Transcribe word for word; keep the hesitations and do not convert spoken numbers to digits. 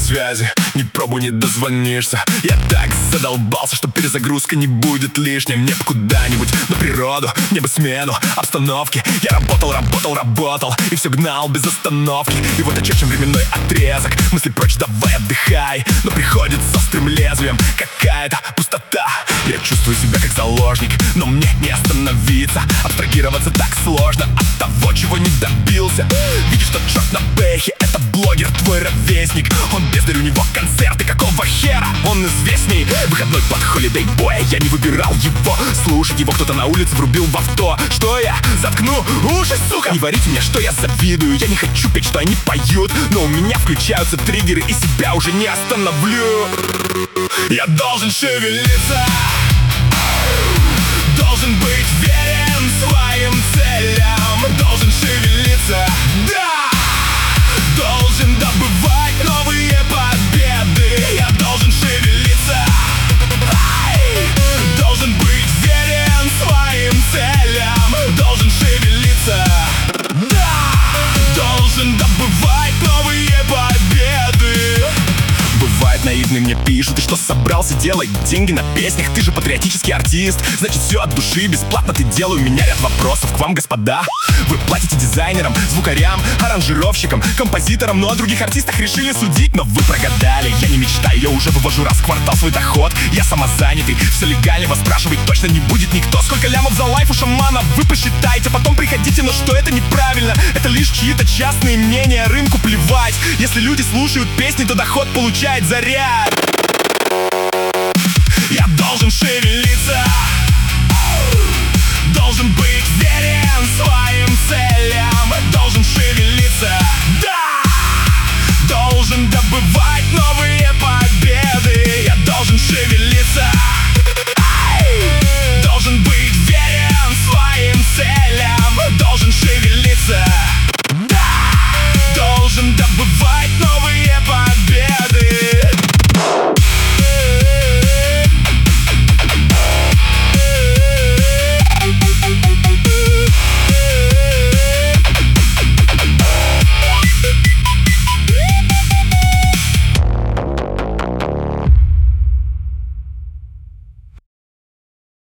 связи, не пробуй, не дозвонишься. Я так задолбался, что перезагрузка не будет лишней. Мне бы куда-нибудь на природу, мне бы смену обстановки. Я работал, работал, работал и все гнал без остановки. И вот очерчен временной отрезок, мысли прочь, давай отдыхай. Но приходит с острым лезвием какая-то пустота. Я чувствую себя как заложник, но мне не остановиться. Абстрагироваться так сложно от того, чего не добился. Видишь, тот черт на бэхе, это блогер, твой ровесник. Он бездарь, у него концерты, какого хера он известней? Выходной под холидей боя, я не выбирал его. Слушать его кто-то на улице врубил в авто. Что я? Заткну уши, сука! Не варите мне, что я завидую. Я не хочу петь, что они поют, но у меня включаются триггеры, и себя уже не остановлю. Я должен шевелиться, должен быть верен своим целям. Должен шевелиться, да! Должен добывать новые победы. Я должен шевелиться, ай! Должен быть верен своим целям. Должен шевелиться, да! Должен добывать новые победы. Бывает, наивные мне пишут: ты что собрался делать деньги на песнях? Ты же патриотический артист, значит все от души, бесплатно ты делай. У меня ряд вопросов к вам, господа. Вы платите дизайнерам, звукарям, аранжировщикам, композиторам, но о других артистах решили судить. Но вы прогадали, я не мечтаю, я уже вывожу раз в квартал свой доход. Я самозанятый, все легально, вас спрашивать точно не будет никто. Сколько лямов за лайф у шамана, вы посчитайте, потом приходите. Но что это неправильно, это лишь чьи-то частные мнения, рынку плевать. Если люди слушают песни, то доход получает заряд. Я должен шевелиться,